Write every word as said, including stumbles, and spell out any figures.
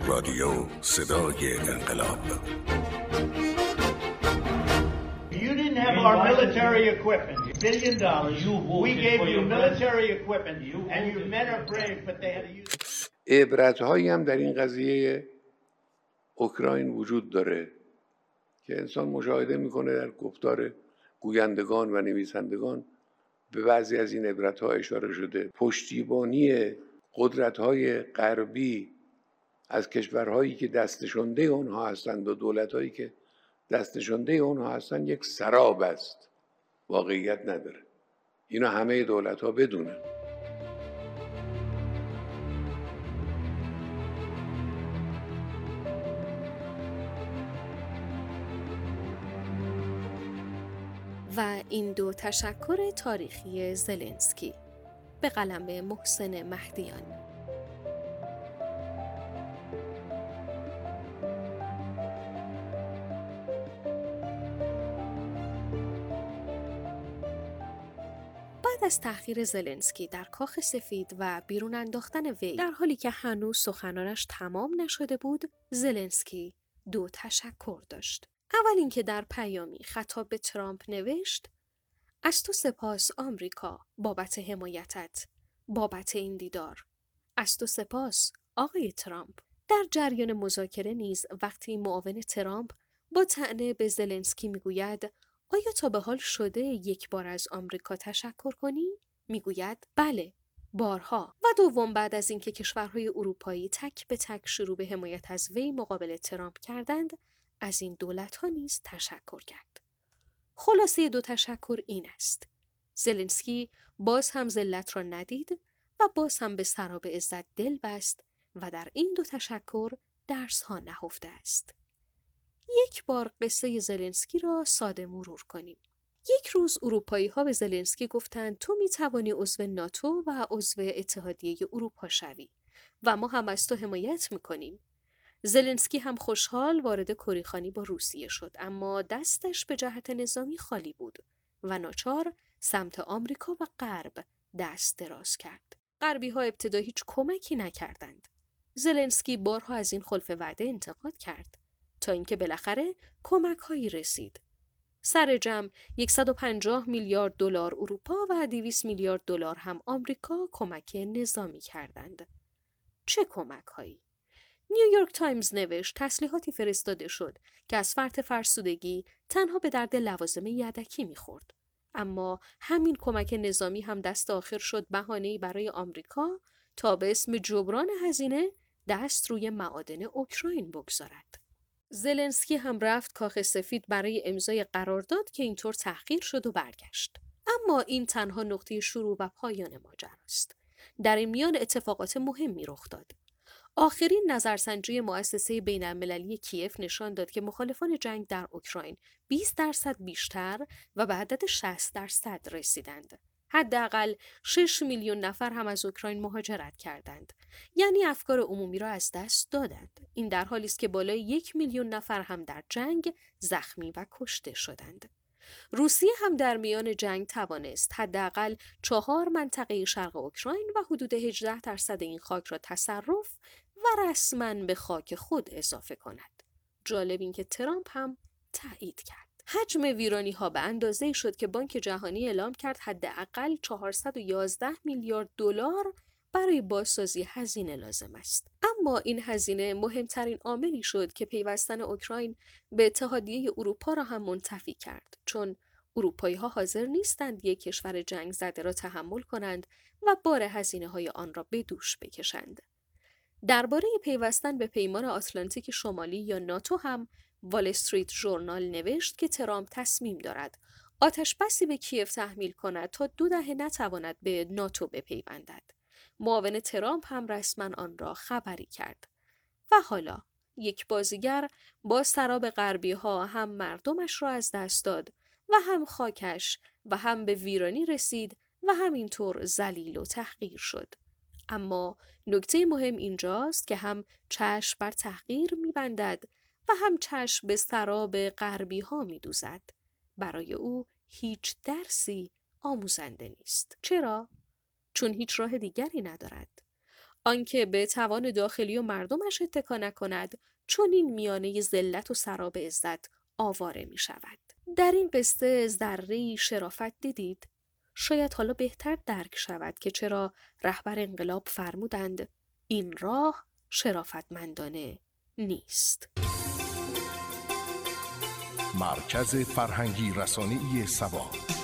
رادیو صدای انقلاب. You didn't have our military equipment. Billion dollars. We gave you military equipment, and your men are brave, but they had to use. عبرت‌هایی هم در این قضیه اوکراین وجود داره که انسان مشاهده میکنه در گفتار گویندگان و نویسندگان. به بعضی از این عبرت‌ها اشاره شده. پشتیبانی قدرت‌های غربی از کشورهایی که دستشونده اونها هستند و دولت‌هایی که دستشونده اونها هستند یک سراب است، واقعیت نداره. اینا همه دولت‌ها بدونن. و این دو تشکر تاریخی زلنسکی به قلم محسن مهدیان. بعد از تأخیر زلنسکی در کاخ سفید و بیرون انداختن وی در حالی که هنوز سخنانش تمام نشده بود، زلنسکی دو تشکر داشت. اول اینکه در پیامی خطاب به ترامپ نوشت: از تو سپاس آمریکا بابت حمایتت، بابت این دیدار. از تو سپاس آقای ترامپ. در جریان مذاکره نیز وقتی معاون ترامپ با طعنه به زلنسکی میگوید آیا تا به حال شده یک بار از آمریکا تشکر کنی؟ میگوید بله، بارها. و دوم بعد از اینکه کشورهای اروپایی تک به تک شروع به حمایت از وی مقابل ترامپ کردند، از این دولت‌ها نیز تشکر کرد. خلاصه دو تشکر این است: زلنسکی باز هم ذلت را ندید و باز هم به سراب عزت دل بست و در این دو تشکر درس‌ها نهفته است. یک بار قصه زلنسکی را ساده مرور کنیم. یک روز اروپایی‌ها به زلنسکی گفتند تو می‌توانی عضو ناتو و عضو اتحادیه اروپا شوی و ما هم از تو حمایت می‌کنیم. زلنسکی هم خوشحال وارد کریخانی با روسیه شد، اما دستش به جهت نظامی خالی بود و ناچار سمت آمریکا و غرب دست دراز کرد. غربی‌ها ابتدا هیچ کمکی نکردند. زلنسکی بارها از این خلف وعده انتقاد کرد تا اینکه بالاخره کمک‌هایی رسید. سر جمع صد و پنجاه میلیارد دلار اروپا و دویست میلیارد دلار هم آمریکا کمک نظامی کردند. چه کمک‌هایی؟ نیویورک تایمز نوشت تسلیحاتی فرستاده شد که از فرط فرسودگی تنها به درد لوازم یدکی می‌خورد. اما همین کمک نظامی هم دست آخر شد بهانه‌ای برای آمریکا تا به اسم جبران هزینه دست روی معادن اوکراین بگذارد. زلنسکی هم رفت کاخ سفید برای امضای قرارداد که اینطور تحقیر شد و برگشت. اما این تنها نقطه شروع و پایان ماجراست. در این میان اتفاقات مهمی رخ داد. آخرین نظرسنجی مؤسسه بین‌المللی کیف نشان داد که مخالفان جنگ در اوکراین بیست درصد بیشتر و به عدد شصت درصد رسیدند. حداقل شش میلیون نفر هم از اوکراین مهاجرت کردند. یعنی افکار عمومی را از دست دادند. این در حالی است که بالای یک میلیون نفر هم در جنگ زخمی و کشته شدند. روسیه هم در میان جنگ توانست حداقل چهار منطقه شرق اوکراین و حدود هجده درصد این خاک را تصرف و رسما به خاک خود اضافه کند. جالب این که ترامپ هم تایید کرد. حجم ویرانی ها به اندازه‌ای شد که بانک جهانی اعلام کرد حداقل چهارصد و یازده میلیارد دلار برای بازسازی هزینه لازم است. اما این هزینه مهمترین عاملی شد که پیوستن اوکراین به اتحادیه اروپا را هم منتفی کرد، چون اروپایی ها حاضر نیستند یک کشور جنگ زده را تحمل کنند و بار هزینه های آن را به دوش بکشند. درباره پیوستن به پیمان آتلانتیک شمالی یا ناتو هم وال استریت ژورنال نوشت که ترامپ تصمیم دارد آتش بسی به کیف تحمیل کند تا دو دهه نتواند به ناتو بپیوندد. معاون ترامپ هم رسما آن را خبری کرد. و حالا یک بازیگر با سراب غربی ها هم مردمش را از دست داد و هم خاکش و هم به ویرانی رسید و همینطور ذلیل و تحقیر شد. اما نکته مهم اینجاست که هم چشم بر تحقیر می‌بندد و هم چشم به سراب غربی ها می‌دوزد. برای او هیچ درسی آموزنده نیست. چرا؟ چون هیچ راه دیگری ندارد. آنکه به توان داخلی و مردمش اتکا نکند، چون این میانه ذلت و سراب عزت آواره می شود. در این قصه ذره‌ای شرافت دیدید؟ شاید حالا بهتر درک شود که چرا رهبر انقلاب فرمودند این راه شرافتمندانه نیست. مرکز فرهنگی رسانه‌ای سبا.